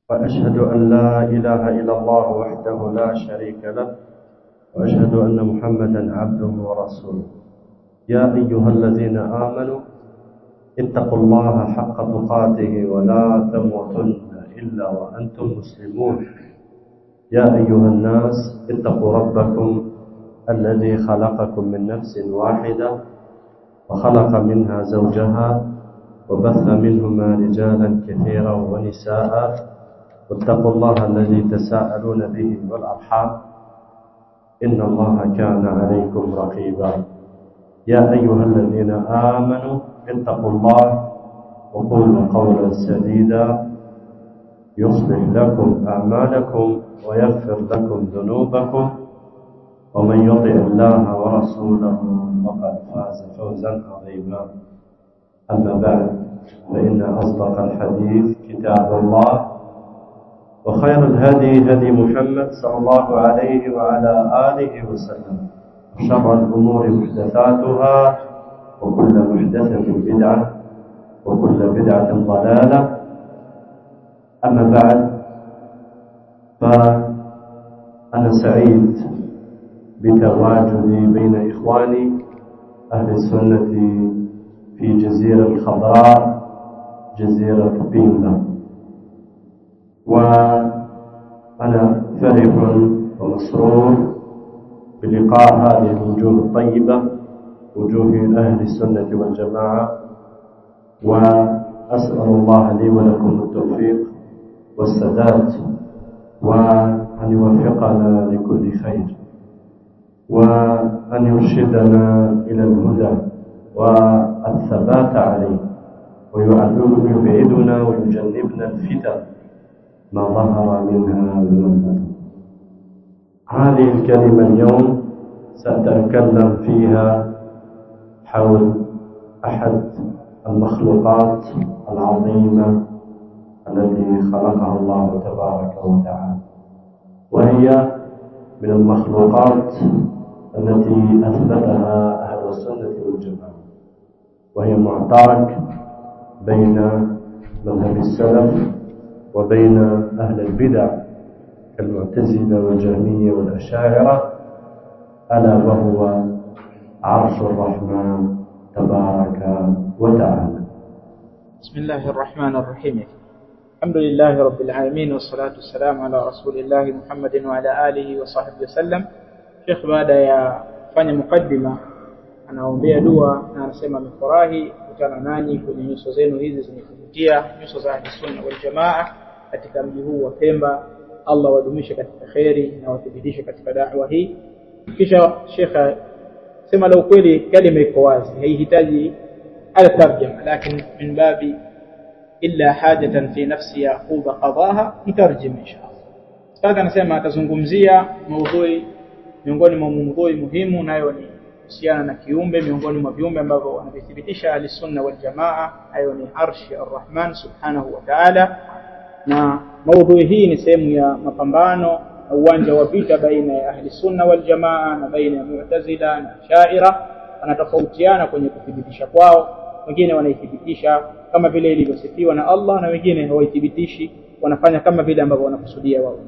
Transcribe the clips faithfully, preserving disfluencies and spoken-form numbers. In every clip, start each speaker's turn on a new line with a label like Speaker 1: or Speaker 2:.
Speaker 1: وأشهد أن لا إله إلا الله وحده لا شريك له وأشهد أن محمدا عبده ورسوله. يا أيها الذين آمنوا اتقوا الله حق تقاته ولا تموتن إلا وأنتم مسلمون. يا أيها الناس اتقوا ربكم الذي خلقكم من نفس واحدة وخلق منها زوجها وبث منهما رجالا كثيرا ونساء، واتقوا الله الذي تساءلون به والأرحام إن الله كان عليكم رقيبا. يا أيها الذين آمنوا اتقوا الله وقولوا قولا سديدا يصلح لكم أعمالكم ويغفر لكم ذنوبكم، ومن يطع الله ورسوله فقد فاز فوزا عظيما. أما بعد، فإن أصدق الحديث كتاب الله، وخير الهدي هدي محمد صلى الله عليه وعلى آله وسلم، وشر الأمور محدثاتها، وكل محدثة بدعة، وكل بدعة ضلالة. أما بعد، فأنا سعيد بتواجدي بين إخواني أهل السنة في جزيرة الخضراء، جزيرة بيمبا، وأنا فرح ومسرور بلقاء هذه الوجوه الطيبة، وجوه أهل السنة والجماعة، وأسأل الله لي ولكم التوفيق والسداد، وأن يوفقنا لكل خير، وأن يرشدنا إلى الهدى والثبات عليه، ويبعدنا ويجنبنا الفتن ما ظهر منها وما بطن. هذه الكلمة اليوم سأتكلم فيها حول أحد المخلوقات العظيمة التي خلقها الله تبارك وتعالى، وهي من المخلوقات التي أثبتها أهل السنة والجماعة، وهي معترك بين مذهب السلف وبين أهل البدع كالمعتزلة والجهمية والأشاعرة، ألا وهو عرش الرحمن تبارك وتعالى.
Speaker 2: بسم الله الرحمن الرحيم. الحمد لله رب العالمين، والصلاة والسلام على رسول الله محمد وعلى آله وصحبه وسلم. Sheikh baada ya kufanya mukaddima anaombea dua na anasema amefurahi kukutana nanyi kwenye nyuso zenu hizi zenye kuvutia, nyuso za Ahlusunna wal Jamaa katika mji huu wa Pemba. Allah wadumishe katika khairi na wathibitishe katika da'wa hii. Kisha Sheikh sema la ukweli, kalima iko wazi, haihitaji al-tarjama, lakini min babi illa hajatan fi nafsi yaqub qadaha nitarjim inshallah. Sasa anasema atazungumzia maudhui miongoni mwa maudhui muhimu, nayo ni kuhusiana na kiumbe miongoni mwa viumbe ambavyo wanathibitisha Ahlusunna wal Jamaa, hayo ni arshi ar-Rahman subhanahu wa ta'ala. Na maudhui hii ni sehemu ya mapambano na uwanja wa vita baina ya Ahlusunna wal Jamaa na baina ya Mu'tazila na Ash'ariyah. Wanatofautiana kwenye kuthibitisha kwao, wengine wanaithibitisha kama vile ilivyosifiwa na Allah, na wengine hawaithibitishi, wanafanya kama vile ambavyo wanakusudia wao.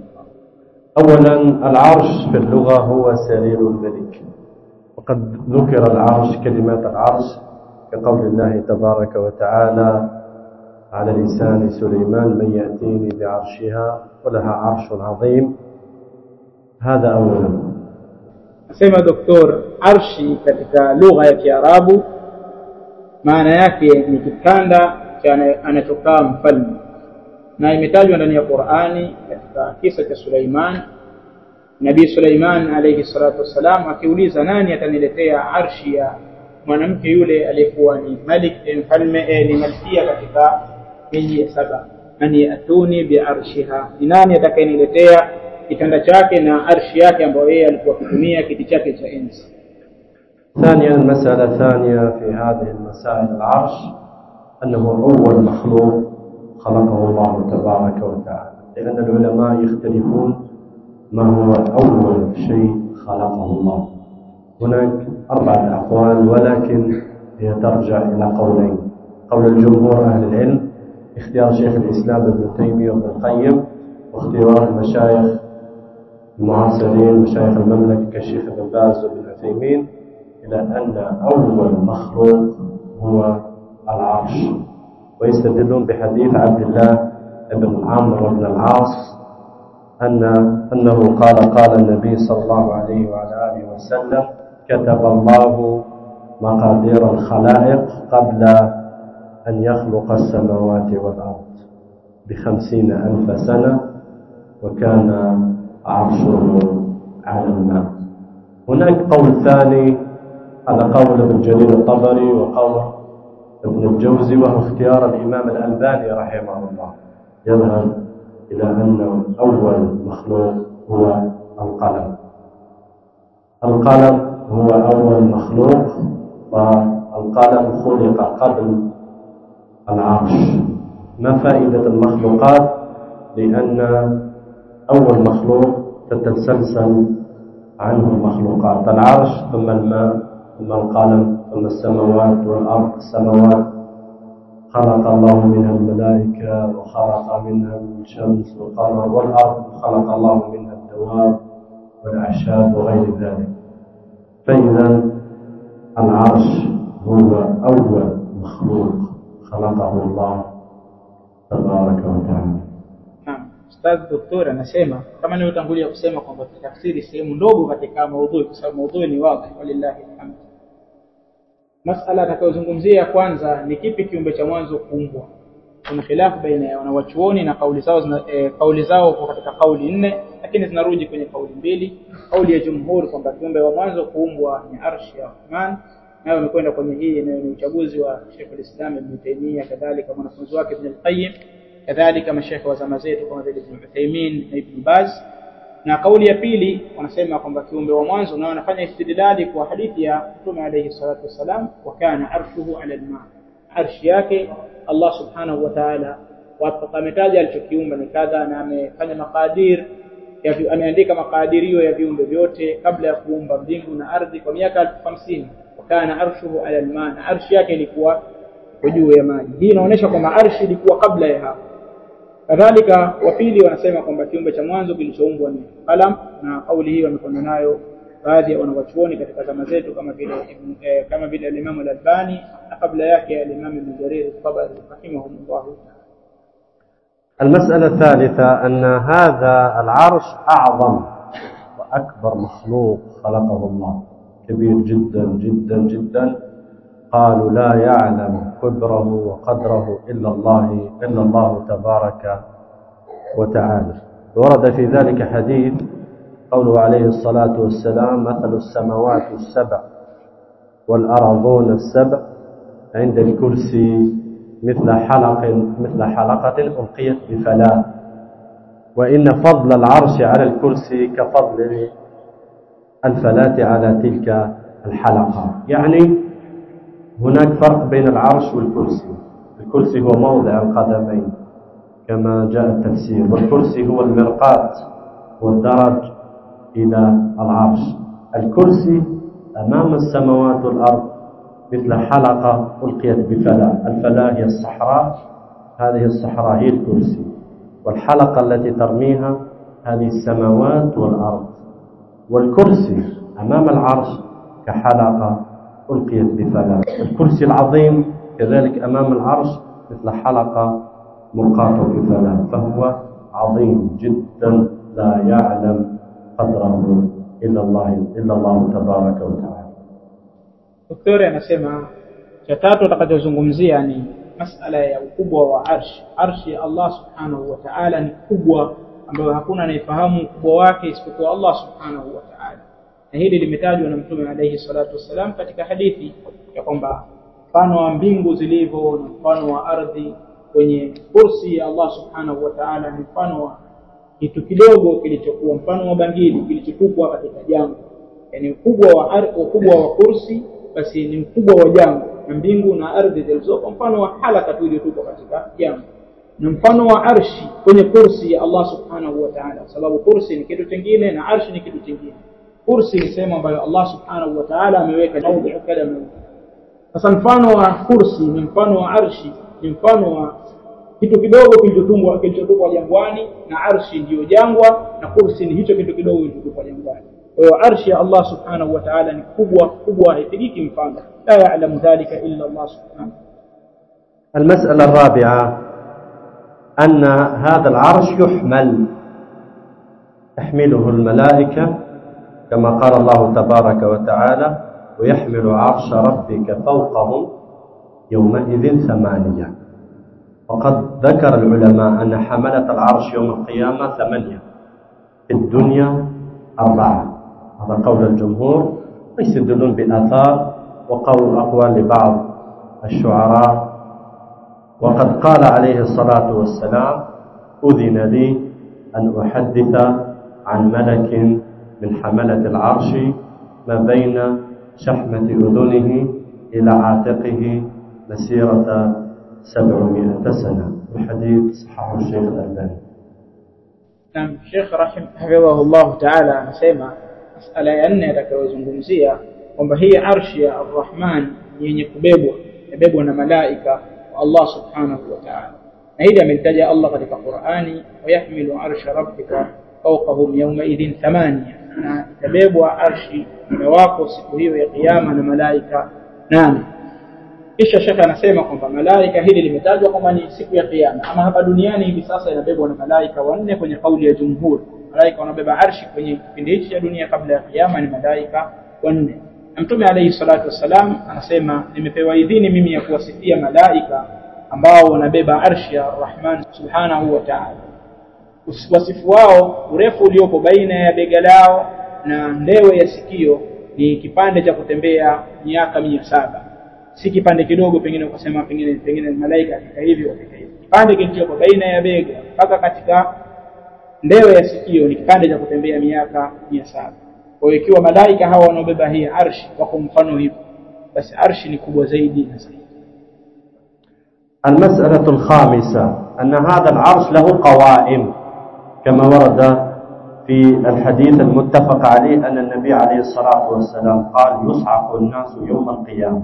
Speaker 1: أولا، العرش في اللغة هو سرير الملك، وقد ذكر العرش كلمات العرش كقول الله تبارك وتعالى على لسان سليمان: من يأتيني بعرشها ولها عرش عظيم. هذا أولا.
Speaker 2: Sema Doktor, arshi katika lugha ya Kiarabu maana yake ni kitanda cha anachokaa mfalme, na imetajwa ndani ya Qur'ani katika kisa cha Suleiman. Nabii Suleiman alayhi salatu wasalam akiuliza, nani ataniletea arshi ya mwanamke yule aliyekuwa ni malik mfalme, ni malkia katika miji saba, ani atuni bi arshiha, ni nani atakayeniletea kitanda chake na arshi yake ambayo yeye alikuwa akitumia kiti chake cha enzi.
Speaker 1: ثانيا، مسألة ثانية في هذه المسائل العرش أنه أول مخلوق خلقه الله تبارك وتعالى، لأن العلماء يختلفون ما هو أول شيء خلقه الله. هناك أربعة أقوال، ولكن هي ترجع إلى قولين. قول الجمهور أهل العلم اختيار شيخ الإسلام ابن تيمية وابن القيم واختيار المشايخ المعاصرين مشايخ المملكة كالشيخ ابن باز وابن عثيمين إلى أن أول مخلوق هو العرش، ويستدلون بحديث عبد الله بن عمرو بن العاص أن أنه قال قال النبي صلى الله عليه وعلى آله وسلم: كتب الله مقادير الخلائق قبل أن يخلق السماوات والأرض بخمسين ألف سنة، وكان عرشه على الماء. هناك قول ثاني على قول ابن جرير الطبري وقول ابن الجوزي، وهو اختيار الإمام الألباني رحمه الله، يذهب إلى أن أول مخلوق هو القلم. القلم هو أول مخلوق، والقلم خلق قبل العرش. ما فائدة المخلوقات؟ لأن أول مخلوق تتسلسل عنه المخلوقات: العرش ثم الماء ثم القلم ثم السماوات والأرض. السماوات خلق الله منها الملائكة وخلق منها الشمس والقمر، والأرض خلق الله منها الدواب والأعشاب وغير ذلك. فإذا العرش هو أول مخلوق خلقه الله تبارك وتعالى.
Speaker 2: Ustadh Doktor anasema kama nilivyotangulia kusema kwamba tutafsiri sehemu ndogo katika maudhui kwa sababu maudhui ni wazi, walillahi alhamd. Masala atakayozungumzia kwanza ni kipi kiumbe cha mwanzo kuumbwa. Kuna khilafu baina ya wanawachuoni na kauli zao e, kauli zao kwa katika kauli nne, lakini zinarudi kwenye kauli mbili. Kauli ya jumhur kwamba kiumbe wa mwanzo kuumbwa ni arshi ya Rahman, nayo imekwenda kwenye hii na ni uchaguzi wa Sheikh al-Islam Ibn Taymiyyah, kadhalika mwanafunzi wake Ibn al-Qayyim, kadhalika mashaikh wa zama zetu kama vile Ibn Uthaymeen na Ibn Baz. Na kauli ya pili wanasema kwamba kiumbe wa mwanzo na wanafanya istidlali kwa hadithi ya Mtume alayhi salatu wasalam, wa kana arshuhu ala al-ma, arshi yake Allah subhanahu wa ta'ala wakametaja alichokiumba ni kadha, na amefanya makadir ya ameandika makadirio ya viumbe vyote kabla ya kuumba mbingu na ardhi kwa miaka elfu hamsini. Wa kana arshuhu ala al-ma, na arshi yake ilikuwa juu ya maji. Hii inaonyesha kwamba arshi ilikuwa kabla ya hapo. Kadhalika wapili wanasema kwamba kiumbe cha mwanzo kilichoumbwa ni qalam, na kauli hii wamekwenda nayo baadhi ya wanawachuoni katika zama zetu kama vile eh, kama vile al-Imam al-Albani na kabla yake al-Imam Ibn Jarir al-Tabari rahimahumullah.
Speaker 1: المسألة الثالثة أن هذا العرش أعظم وأكبر مخلوق خلقه الله، كبير جدا جدا جدا. قالوا لا يعلم كبره وقدره إلا الله إلا الله تبارك وتعالى. ورد في ذلك حديث قوله عليه الصلاة والسلام: مثل السماوات السبع والأرضون السبع عند الكرسي مثل حلق مثل حلقة ألقيت بفلاة، وإن فضل العرش على الكرسي كفضل الفلاة على تلك الحلقة. يعني هناك فرق بين العرش والكرسي. الكرسي هو موضع القدمين كما جاء التفسير، والكرسي هو المرقاة والدرج إلى العرش. الكرسي أمام السماوات والأرض مثل حلقة ألقيت بفلاة. الفلاة هي الصحراء، هذه الصحراء هي الكرسي، والحلقة التي ترميها هذه السماوات والأرض. والكرسي أمام العرش كحلقة ألقيت بفلاة. الكرسي العظيم كذلك أمام العرش مثل حلقة ملقاة بفلاة، فهو عظيم جدا لا يعلم قدره إلا الله إلا الله تبارك وتعالى.
Speaker 2: Daktari anasema cha tatu atakachozungumzia ni masala ya ukubwa wa arshi. Arshi ya Allah subhanahu wa ta'ala ni kubwa ambayo hakuna anayefahamu ukubwa wake isipokuwa Allah subhanahu wa ta'ala. Na hili limetajwa na Mtume alayhi salatu wasalam katika hadithi ya kwamba mfano wa mbingu zilivyo na mfano wa ardhi kwenye kursi ya Allah subhanahu wa ta'ala ni mfano wa kitu kidogo kilichokuwa mfano wa bangili kilichotupwa katika jangwa. Yani ukubwa wa ardhi, ukubwa wa kursi basi ni ukubwa wa jangwa, na mbingu na ardhi zilizopo mfano wa halaka tu iliyotupwa katika jangwa. Na mfano wa arshi kwenye kursi ya Allah subhanahu wa ta'ala, sababu kursi ni kitu kingine na arshi ni kitu kingine. Kursi ni sehemu ambayo Allah subhanahu wa ta'ala ameweka maudhi kadam. Sasa mfano wa kursi ni mfano wa arshi ni mfano wa kitu kidogo kilichotungwa kilichotupwa jangwani, na arshi ndiyo jangwa, na kursi ni hicho kitu kidogo kilichotupwa jangwani. Kwa hiyo arshi ya Allah subhanahu wa ta'ala ni kubwa kubwa, haipigiki mfano. La ya'lamu dhalika illa Allah subhanahu.
Speaker 1: المسألة الرابعة أن هذا العرش يحمل تحمله الملائكة كما قال الله تبارك وتعالى ويحمل عرش ربك فوقهم يومئذ ثمانية. وقد ذكر العلماء أن حملة العرش يوم القيامة ثمانية، في الدنيا أربعة. هذا قول الجمهور، ويستدلون بآثار وقول أقوال لبعض الشعراء. وقد قال عليه الصلاة والسلام أذن لي أن أحدث عن ملك من حملة العرش ما بين شحمة أذنه إلى عاتقه مسيرة سبعمائة سنة. الحديث صححه الشيخ الألباني.
Speaker 2: نعم. الشيخ رحمه حفظه الله تعالى anasema masala ya nne atakayozungumzia kwamba hii arshi ya Ar-Rahman yenye kubebwa imebebwa na malaika wa Allah subhanahu wa ta'ala, na hili amelitaja Allah katika Qur'ani, wayahmilu arsha rabbika fawqahum yawma idhin thamania, na itabebwa arshi wako siku hiyo ya kiyama na malaika nane. Kisha shaka anasema kwamba malaika hili limetajwa kwamba ni siku ya kiyama, ama hapa duniani hivi sasa inabebwa na malaika wanne kwenye kauli ya jumhur. Malaika wanabeba arshi kwenye kipindi hichi cha dunia kabla ya kiyama ni malaika wanne. Na Mtume alayhi salatu wasalam anasema nimepewa idhini mimi ya kuwasifia malaika ambao wanabeba arshi ya Ar-Rahman subhanahu wa ta'ala. Wasifu wao, urefu uliopo baina ya bega lao na ndewe ya sikio ni kipande cha kutembea miaka mia saba. Si kipande kidogo pengine ukasema pengine pengine malaika katika hivyo katika hivyo. Kipande kilichopo baina ya bega mpaka katika ndewe ya sikio ni kipande cha kutembea miaka mia saba. Kwa hiyo ikiwa malaika hawa wanaobeba hii arshi wako mfano hivyo, basi arshi ni kubwa zaidi na zaidi.
Speaker 1: المسألة الخامسة أن هذا العرش له قوائم كما ورد في الحديث المتفق عليه أن النبي عليه الصلاة والسلام قال يصعق الناس يوم القيامة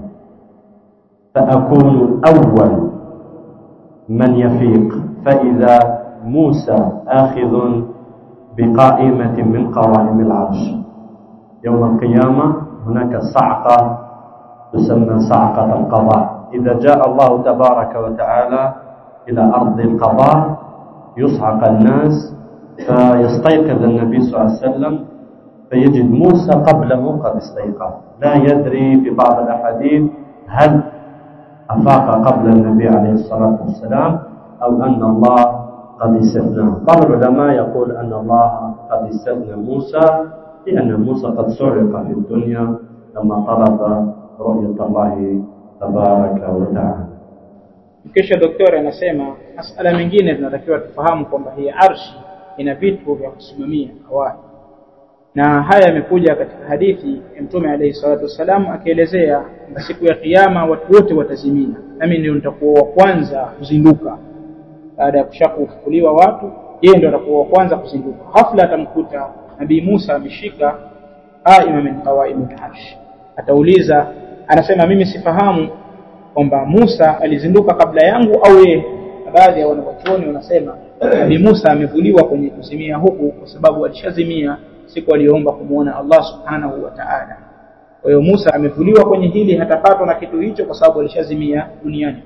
Speaker 1: فأكون أول من يفيق، فإذا موسى آخذ بقائمة من قوائم العرش. يوم القيامة هناك صعقة تسمى صعقة القضاء. إذا جاء الله تبارك وتعالى إلى أرض القضاء يصعق الناس، فيستيقظ النبي صلى الله عليه وسلم فيجد موسى قبله قد استيقظ. لا يدري في بعض الأحاديث هل أفاق قبل النبي عليه الصلاة والسلام أو أن الله قد استثناه. بعض العلماء يقول أن الله قد استثنى موسى لأن موسى قد سرق في الدنيا لما طلب رؤية الله تبارك وتعالى.
Speaker 2: Kisha daktari anasema masala mengine tunatakiwa tufahamu kwamba hii arshi ina vitu vya kusimamia awali, na haya yamekuja katika hadithi ya Mtume alayhi salatu wasalam akielezea kwamba siku ya kiyama watu wote watazimia, nami ndio nitakuwa wa kwanza kuzinduka. Baada ya kushakufufuliwa watu, yeye ndio atakuwa wa kwanza kuzinduka. Hafla atamkuta Nabii Musa ameshika qaima min qawaim al-arsh. Atauliza, anasema mimi sifahamu kwamba Musa alizinduka kabla yangu au yeye. Baadhi ya wanachuoni wanasema Nabii Musa amevuliwa kwenye kuzimia huku kwa sababu alishazimia siku aliyoomba kumuona Allah subhanahu wa ta'ala. Kwa hiyo Musa amevuliwa kwenye hili, hatapatwa na kitu hicho kwa sababu alishazimia duniani.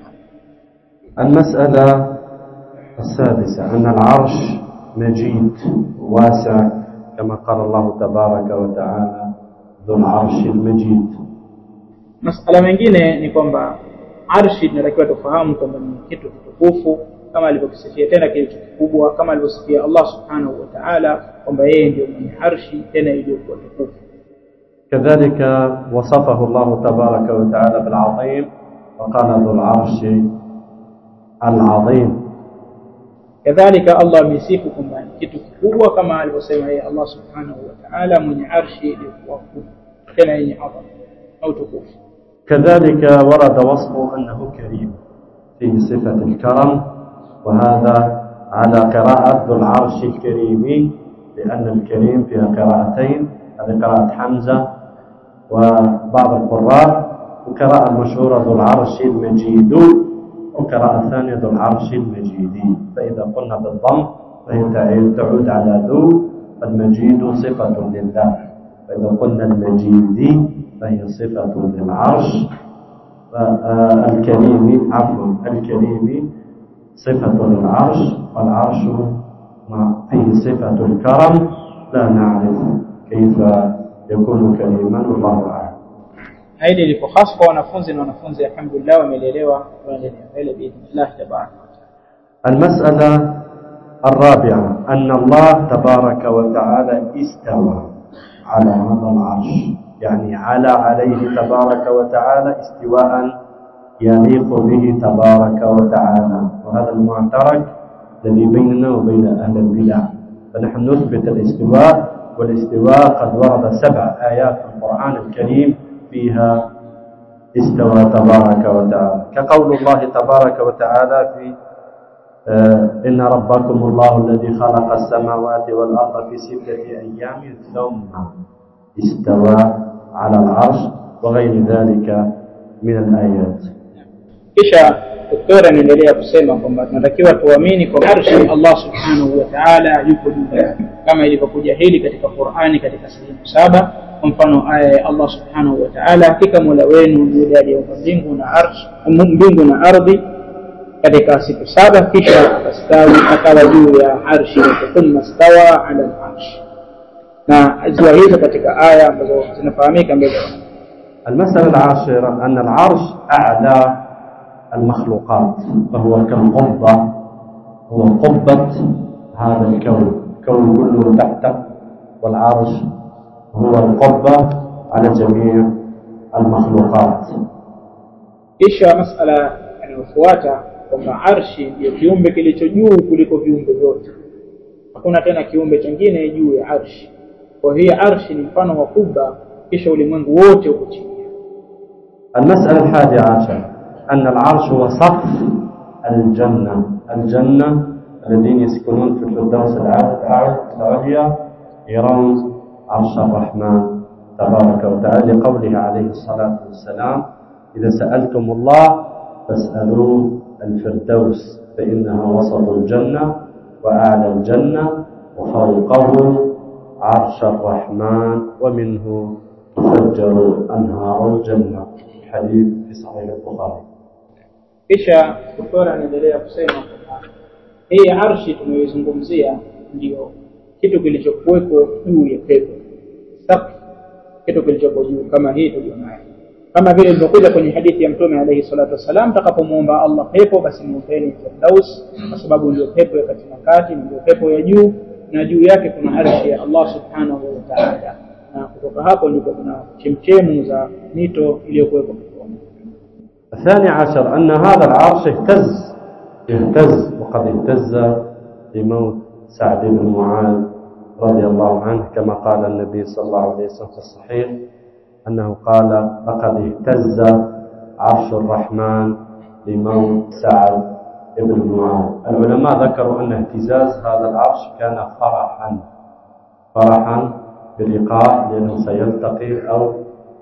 Speaker 1: المسألة السادسة أن العرش مجيد واسع كما قال الله تبارك وتعالى ذو العرش المجيد.
Speaker 2: Masala mengine ni kwamba arshi tunatakiwa tufahamu kwamba ni kitu kitukufu kama alivyosifia tena kitu kikubwa kama alivyosifia Allah subhanahu wa ta'ala kwamba yeye ndiye mwenye arshi tena iliyokuwa tukufu.
Speaker 1: كذلك وصفه الله تبارك وتعالى بالعظيم وقال ذو العرش العظيم.
Speaker 2: كذلك الله amesifu kwamba kitu kikubwa kama alivyosema yeye Allah subhanahu wa ta'ala mwenye arshi iliyokuwa tena yenye adhama au tukufu.
Speaker 1: كذلك ورد وصفه أنه كريم فيه صفة الكرم، وهذا على قراءة ذو العرش الكريم، لأن الكريم فيها قراءتين، هذه قراءة حمزة وبعض القراء، وقراءة المشهورة ذو العرش المجيد والقراءة الثانية ذو العرش المجيد. فإذا قلنا بالضم فهي تعود على ذو، المجيد صفة لله، فإذا قلنا المجيد فهي صفة للعرش. الكريم عفوا الكريم صفة للعرش، والعرش فيه صفة الكرم، لا نعرف كيف يكون كريما والله أعلم.
Speaker 2: Hili liko hasa kwa wanafunzi na wanafunzi alhamdulillah wameelewa wanaelewa biidhnillah tabaraka.
Speaker 1: المسألة الرابعة أن الله تبارك وتعالى استوى على هذا العرش، يعني على عليه تبارك وتعالى استواء يليق به تبارك وتعالى، وهذا المعترك الذي بيننا وبين أهل البدع. فنحن نثبت الاستواء، والاستواء قد ورد سبع آيات في القرآن الكريم فيها استوى تبارك وتعالى، كقول الله تبارك وتعالى في إن ربكم الله الذي خلق السماوات والأرض في ستة أيام ثم استوى على العرش، وغير ذلك من الآيات.
Speaker 2: Kisha doktora anaendelea kusema kwamba tunatakiwa tuamini kwa arshi Allah subhanahu wa ta'ala yuko juu yake, kama ilivyokuja hili katika Qur'ani katika sehemu saba. Kwa mfano aya ya Allah subhanahu wa ta'ala, hakika Mola wenu ni yule aliyeumba mbingu na arshi, mbingu na ardhi katika siku saba, kisha akastawi akawa juu ya arshi, thumma stawa ala al-arsh. Na azwa hizo katika aya ambazo zinafahamika mbele.
Speaker 1: المسألة العاشرة أن العرش أعلى المخلوقات، فهو كالقبة، هو قبة هذا الكون، الكون كله تحته، والعرش هو القبة على جميع المخلوقات.
Speaker 2: Kisha masala inayofuata kwamba arshi ndio kiumbe kilicho juu kuliko viumbe vyote, hakuna tena kiumbe kingine juu ya arshi. Kwa hiyo arshi ni mfano wa kubba, kisha ulimwengu wote uko chini.
Speaker 1: المسألة الحادية عشر أن العرش هو سقف الجنة، الجنة الذين يسكنون في الفردوس العليا يرون عرش الرحمن تبارك وتعالى، لقوله عليه الصلاة والسلام إذا سألتم الله فاسألوه الفردوس فإنها وسط الجنة وأعلى الجنة وفوقه عرش الرحمن ومنه تفجر أنهار الجنة، حديث في صحيح البخاري.
Speaker 2: Kisha doktora anaendelea kusema kwamba hii arshi tunayozungumzia ndio kitu kilichokuwepo juu ya pepo, saqf, kitu kilichokuwa juu kama hii tulionayo, kama vile ilivyokuja kwenye hadithi ya Mtume alayhi salatu wasalam, takapomuomba Allah pepo basi muombeni Firdaus, kwa sababu ndio pepo ya kati na kati, ndio pepo ya juu, na juu yake kuna arshi ya Allah subhanahu wa ta'ala, na kutoka hapo ndipo kuna chemchemu za mito iliyokuwepo.
Speaker 1: الثاني عشر أن هذا العرش اهتز اهتز وقد اهتز لموت سعد بن معاذ رضي الله عنه، كما قال النبي صلى الله عليه وسلم في الصحيح أنه قال لقد اهتز عرش الرحمن لموت سعد بن معاذ. العلماء ذكروا أن اهتزاز هذا العرش كان فرحا فرحا بلقاء لأنه سيلتقي أو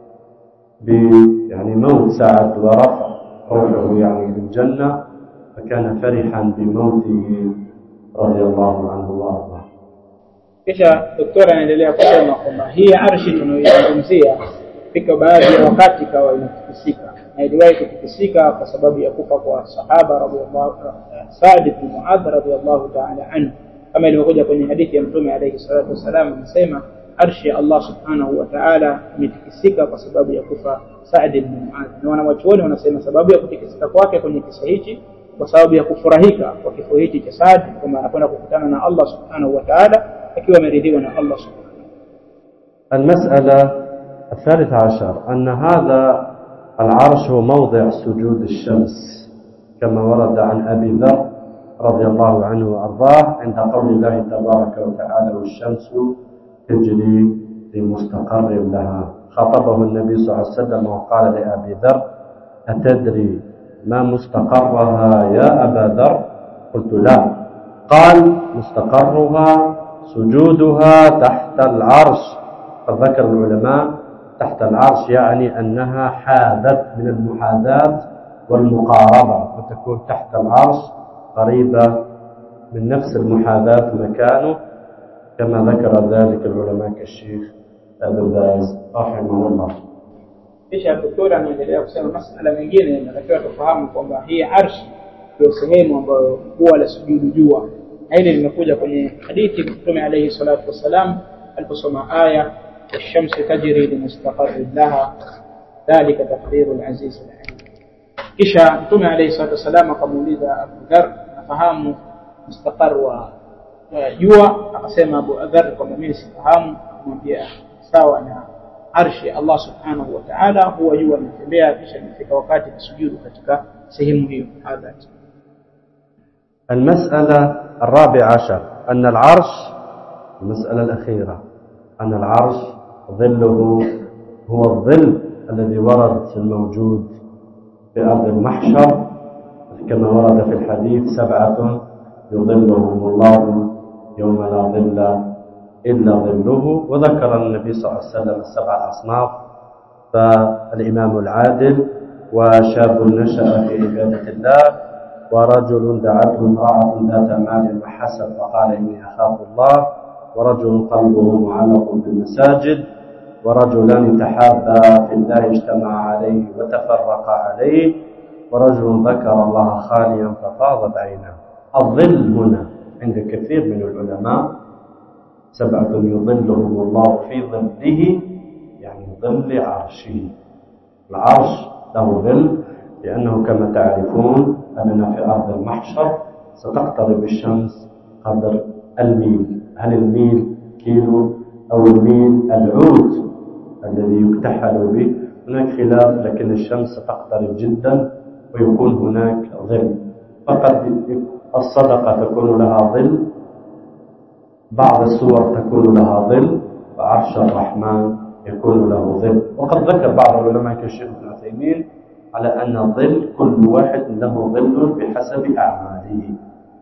Speaker 1: يعني موت سعد ورفع روحه يعني بالجنة، فكان فرحا بموته رضي الله عنه وارضاه.
Speaker 2: Kisha doktora anaendelea kusema kwamba hii arshi tunayoizungumzia fika baadhi ya wakati kawa inatikisika, na iliwahi kutikisika kwa sababu ya kufa kwa sahaba radhiyallahu Sa'd ibn Mu'adh radhiyallahu ta'ala anhu, kama ilivyokuja kwenye hadithi ya Mtume alayhi salatu wasalam, anasema arshi ya Allah subhanahu wa ta'ala imetikisika kwa sababu ya kufa Sa'd ibn Mu'adh. Na wanawachuoni wanasema sababu ya kutikisika kwake kwenye kisa hichi kwa sababu ya kufurahika kwa kifo hichi cha Sa'd, kama anakwenda kukutana na Allah subhanahu wa ta'ala akiwa ameridhiwa na Allah subhanahu.
Speaker 1: المسألة الثالثة عشر أن هذا العرش هو موضع سجود الشمس، كما ورد عن أبي ذر رضي الله عنه وأرضاه عند قول الله تبارك وتعالى والشمس تجري لمستقر لها. خطبه النبي صلى الله عليه وسلم وقال لأبي ذر أتدري ما مستقرها يا أبا ذر؟ قلت لا. قال مستقرها سجودها تحت العرش. قد ذكر العلماء تحت العرش يعني أنها حاذت من المحاذاة والمقاربة، وتكون تحت العرش قريبة من نفس المحاذاة مكانه، كما ذكر ذلك العلماء كالشيخ ابن باز رحمه الله.
Speaker 2: Kisha doktora anaendelea kusema masala mengine yanatakiwa tufahamu kwamba hii arshi ndio sehemu ambayo huwa la sujudu jua. Hili limekuja kwenye hadithi Mtume alayhi salatu wasalam aliposoma aya ash-shamsu tajri li mustaqarrin laha dhalika taqdirul aziz al-alim. Kisha Mtume alayhi salatu wasalam akamuuliza Abu Dharr, nafahamu mustaqar wa jua? Akasema Abu Dharr kwamba mimi sifahamu. Akamwambia sawa na arshi Allah subhanahu wa ta'ala huwa jua linatembea, kisha inafika wakati kusujudu katika sehemu hiyo. Hadha
Speaker 1: المسألة الرابعة عشر أن العرش، المسألة الأخيرة، أن العرش ظله هو الظل الذي ورد في الموجود في أرض المحشر، كما ورد في الحديث سبعة يظلهم الله يوم لا ظل إلا ظله. وذكر النبي صلى الله عليه وسلم السبع الأصناف، فالإمام العادل، وشاب نشأ في عبادة الله، ورجل دعته امرأة ذات مال وحسب فقال إني أخاف الله، ورجل قلبه معلق بالمساجد، ورجلان تحابا في الله اجتمع عليه وتفرقا عليه، ورجل ذكر الله خاليا ففاضت عيناه. الظل هنا عند كثير من العلماء سبعة يظلهم الله في ظله، يعني ظل عرشه. العرش له ظل لأنه كما تعرفون أننا في أرض المحشر ستقترب الشمس قدر الميل. هل الميل كيلو أو الميل العود الذي يكتحل به؟ هناك خلاف، لكن الشمس ستقترب جدا ويكون هناك ظل. فقد الصدقة تكون لها ظل، بعض السور تكون لها ظل، وعرش الرحمن يكون له ظل. وقد ذكر بعض العلماء كالشيخ ابن عثيمين على أن الظل كل واحد له ظل بحسب أعماله.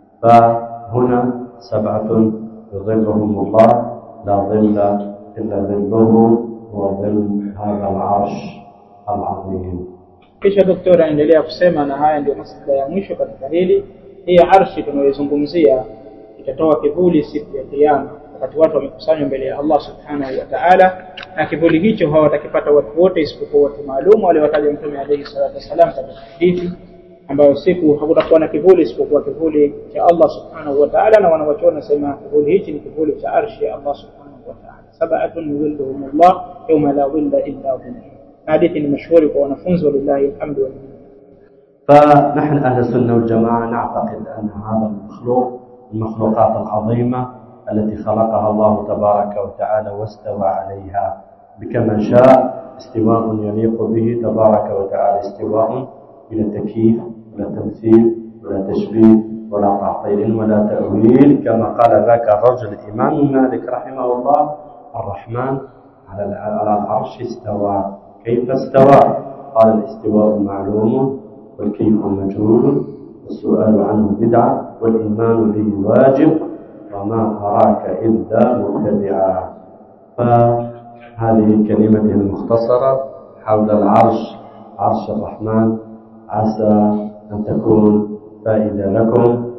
Speaker 1: فهنا سبعة يظلهم الله لا ظل إلا ظله وظل هذا العرش العظيم.
Speaker 2: Kisha doktora anaendelea kusema, na haya ndio masuala ya mwisho katika hili. Hii arshi tunayozungumzia itatoa kivuli siku ya kiyama, wakati watu wamekusanywa mbele ya Allah subhanahu wa ta'ala, na kivuli hicho hawatakipata watu wote isipokuwa watu maalum wale wataja Mtume alayhi salatu wasalam katika hadithi, ambayo siku hakutakuwa na kivuli isipokuwa kivuli cha Allah subhanahu wa ta'ala. Na wanawachuoni sema kivuli hichi ni kivuli cha arshi ya Allah subhanahu wa ta'ala. Sab'atun yuzilluhum Allah yawma la dhilla illa dhilluh. hadithi ni mashuhuri kwa wanafunzi walillahi alhamdu wal minna.
Speaker 1: فنحن أهل السنة والجماعة نعتقد أن هذا المخلوق المخلوقات العظيمة التي خلقها الله تبارك وتعالى واستوى عليها بكما شاء استواء يليق به تبارك وتعالى، استواء بلا تكييف ولا تمثيل ولا تشبيه ولا تعطيل ولا تأويل، كما قال ذاك الرجل الإمام مالك رحمه الله: الرحمن على العرش استوى. كيف استوى؟ قال: الاستواء معلوم والكيف مجهول والسؤال عنه بدعة والإيمان به واجب وما أراك إلا مبتدعا. فهذه كلمته المختصرة حول العرش، عرش الرحمن، عسى أن تكون فائدة لكم،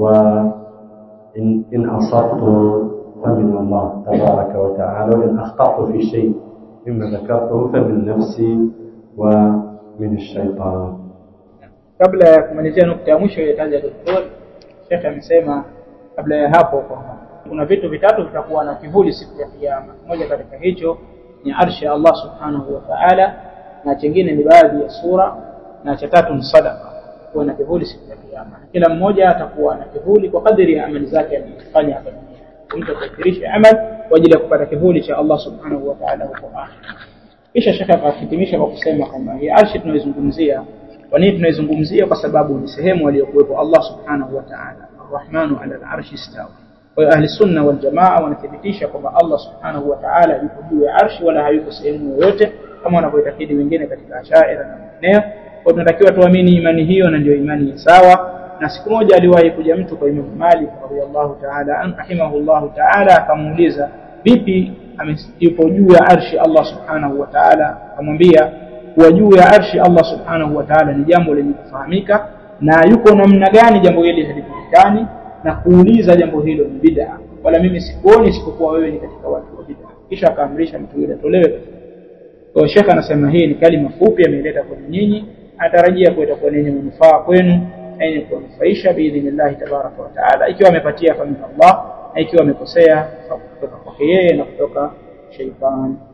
Speaker 1: وإن إن أصبت فمن الله تبارك وتعالى، وإن أخطأت في شيء مما ذكرته فمن نفسي ومن الشيطان.
Speaker 2: Kabla ya kumalizia nukta ya mwisho itaja daktari Sheikh amesema kabla ya hapo kwamba kuna vitu vitatu vitakuwa na kivuli siku ya kiyama. Moja katika hicho ni arshi ya Allah subhanahu wa ta'ala, na kingine ni baadhi ya sura, na cha tatu ni sadaqa kuwa na kivuli siku ya kiyama. Kila mmoja atakuwa na kivuli kwa kadri ya amali zake anazofanya hapa duniani. Mtu atakirisha amal kwa ajili ya kupata kivuli cha Allah subhanahu wa ta'ala huko akhira. Kisha Sheikh akahitimisha kwa kusema kwamba hii arshi tunaizungumzia, kwa nini tunaizungumzia? Kwa sababu ni sehemu aliyokuwepo Allah subhanahu wa ta'ala, Ar-Rahmanu 'ala al-'arshi istawa. Kwa hiyo ahli sunna wal jamaa wanathibitisha kwamba Allah subhanahu wa ta'ala yuko juu ya arshi wala hayuko sehemu yoyote kama wanavyoitakidi wengine katika Ash'ari na wengineo. Kwa tunatakiwa tuamini imani hiyo, na ndio imani sawa. Na siku moja aliwahi kuja mtu kwa Imam Malik radhiyallahu ta'ala an rahimahullahu ta'ala, akamuuliza vipi yupo juu ya arshi Allah subhanahu wa ta'ala. Akamwambia kuwa juu ya arshi Allah subhanahu wa ta'ala ni jambo lenye kufahamika, na yuko namna gani jambo hili halijulikani, na kuuliza jambo hilo ni bid'a, wala mimi sikuoni isipokuwa wewe ni katika watu wa bid'a. Kisha akaamrisha mtu yule atolewe. Kwa Sheikh anasema hii ni kalima fupi ameleta kwa nyinyi, atarajia kuleta kwa ninyi manufaa kwenu, yenye kunufaisha biidhnillah tabaraka wa taala, ikiwa amepatia kwa Allah, na ikiwa amekosea kutoka kwake yeye na kutoka shaytan.